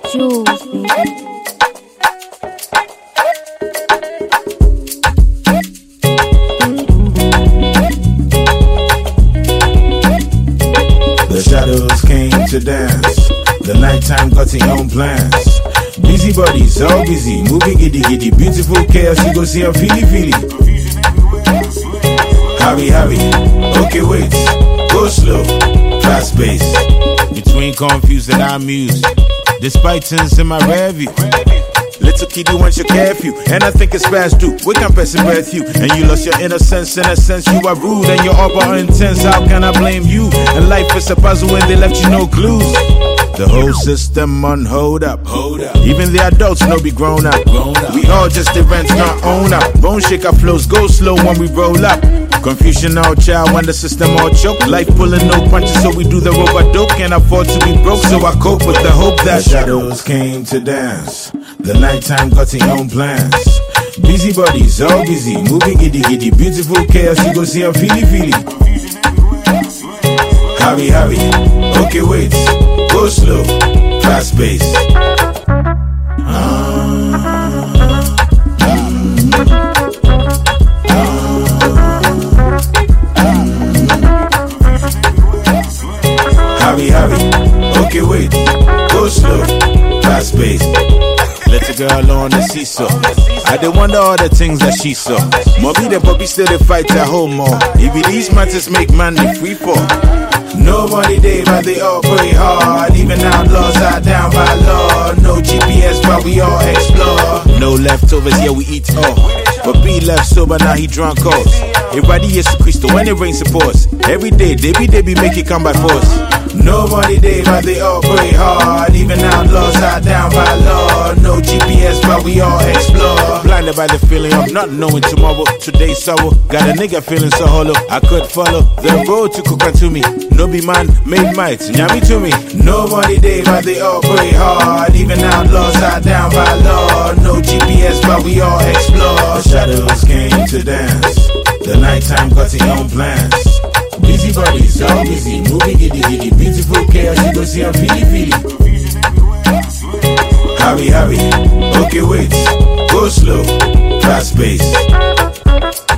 Jules, baby. The shadows came to dance. The nighttime got its own plans. Busy bodies, all busy, moving giddy giddy. Beautiful chaos, you go see a feely feely. Hurry, okay wait, go slow, fast pace. Between confused and amused, despite things in my rear view. Little kiddie wants your curfew, and I think it's past due. We can pass it breath you, and you lost your innocence. In a sense, you are rude, and you're over intense. How can I blame you? And life is a puzzle when they left you no clues. The whole system on hold up. Even the adults know be grown up. We all just the rent, not own up. Bone shaker flows, go slow when we roll up. Confusion all child when the system all choke. Life pulling no punches, so we do the robot dope. Can't afford to be broke, so I cope with the hope that the shadows came to dance. The nighttime got its own plans. Busy bodies, all busy, moving giddy giddy. Beautiful chaos, you go see a feely feely. Hurry, okay wait, go slow, fast pace. Hurry, okay wait, go slow, fast pace. Little girl on the seesaw, I did wonder all the things that she saw. Mommy the puppy still they fight at home more. If these matters make man the free fall. Nobody day, but they all pray hard. Even outlaws are down by law. No GPS, but we all explore. No leftovers, yeah, we eat all. But be left sober, now he drunk us. Everybody is Cristo when it rains supports. Every day, they be make it come by force. Nobody day, but they all pray hard. Even outlaws are down by law. No GPS, but we all explore. Blinded by the feeling of not knowing tomorrow. Today's sorrow, got a nigga feeling so hollow. I could follow the road to cook to me. No be man, made might, nyami to me. Nobody day, but they all pray hard. Even outlaws are down by law. No GPS, but we all explore. The shadows came to dance. The nighttime got its own plans. Busy bodies, all busy, moving giddy giddy. Beautiful chaos, you go see a feely feely. Hurry, okay wait, go slow, fast pace.